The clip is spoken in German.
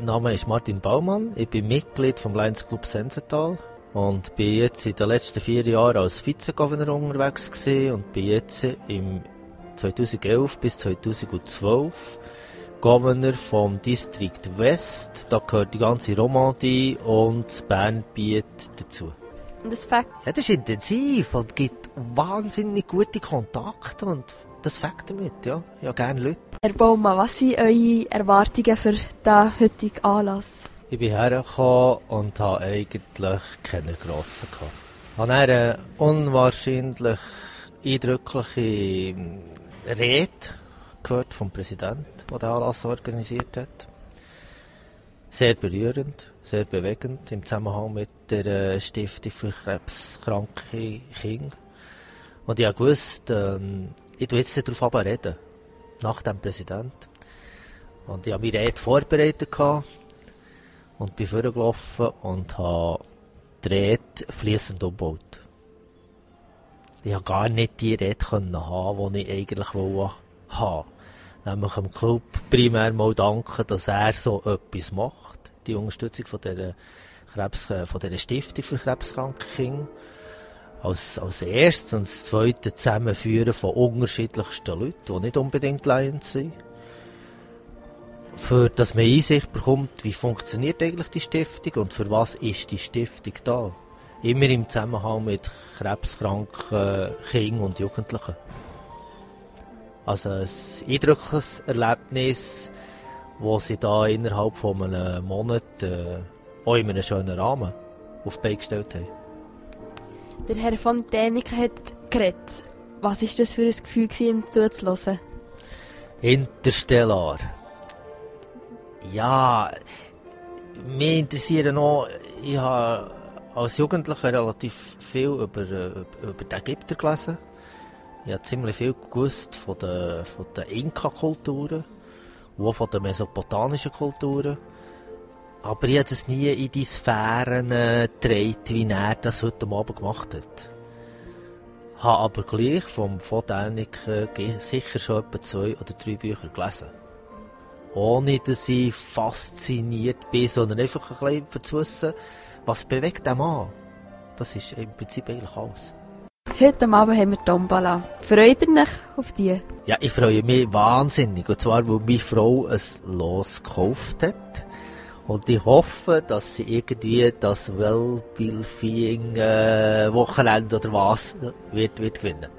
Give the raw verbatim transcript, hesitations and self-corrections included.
Mein Name ist Martin Baumann, ich bin Mitglied vom Lions Club Sensental und bin jetzt in den letzten vier Jahren als Vizegouverneur unterwegs gewesen und bin jetzt im zweitausendelf bis zweitausendzwölf Gouverneur vom Distrikt West. Da gehört die ganze Romandie und das Bernbiet dazu. Und das Fakt? Ja, das ist intensiv und gibt wahnsinnig gute Kontakte und das fängt damit, ja. Ich habe gerne Leute. Herr Baumann, was sind eure Erwartungen für den heutigen Anlass? Ich bin hergekommen und habe eigentlich keine grossen gehabt. Ich habe eine unwahrscheinlich eindrückliche Rede gehört vom Präsidenten, der den Anlass organisiert hat. Sehr berührend, sehr bewegend im Zusammenhang mit der Stiftung für krebskranke Kinder. Und ich wusste, ähm, ich werde jetzt darauf reden, nach dem Präsidenten. Und ich habe meine Rede vorbereitet und bin vorgelaufen und habe die Rede fliessend umgebaut. Ich konnte gar nicht die Rede haben, die ich eigentlich haben wollte. Nämlich dem Club primär mal danken, dass er so etwas macht. Die Unterstützung von dieser, Krebs, von dieser Stiftung für krebskranke Kinder. Als, als erstes und das zweite Zusammenführen von unterschiedlichsten Leuten, die nicht unbedingt Lions sind. Für dass man Einsicht bekommt, wie funktioniert eigentlich die Stiftung und für was ist die Stiftung da. Immer im Zusammenhang mit krebskranken Kindern und Jugendlichen. Also ein eindrückliches Erlebnis, das sie da innerhalb von einem Monat äh, auch in einem schönen Rahmen auf die Beine gestellt haben. Der Herr von Däniken hat geredet. Was war das für ein Gefühl, ihm zuzuhören? Interstellar. Ja, mich interessieren noch, ich habe als Jugendlicher relativ viel über, über die Ägypter gelesen. Ich habe ziemlich viel gewusst von den, von den Inka-Kulturen und auch von den mesopotamischen Kulturen. Aber ich habe das nie in die Sphären äh, getragen, wie er das heute Abend gemacht hat. Ich habe aber gleich vom von Däniken äh, sicher schon etwa zwei oder drei Bücher gelesen. Ohne dass ich fasziniert bin, sondern einfach ein bisschen für zu wissen, was bewegt den Mann. Das ist im Prinzip eigentlich alles. Heute Abend haben wir Tombola. Freut ihr euch auf die? Ja, ich freue mich wahnsinnig. Und zwar, weil meine Frau ein Los gekauft hat. Und ich hoffe, dass sie irgendwie das Wellbeing äh, Wochenende oder was wird, wird gewinnen.